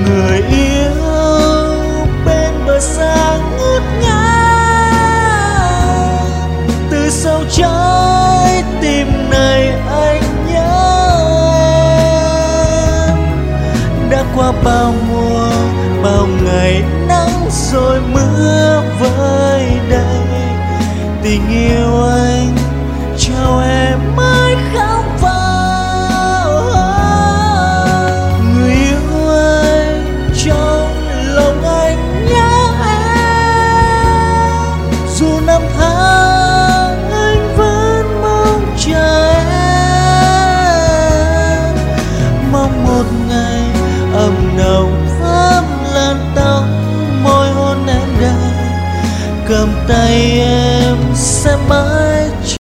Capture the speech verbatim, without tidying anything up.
người yêu bên bờ xa ngút ngàn. Từ sâu trái tim này anh nhớ em. Đã qua bao mùa bao ngày nắng rồi mưa vơi đây, tình yêu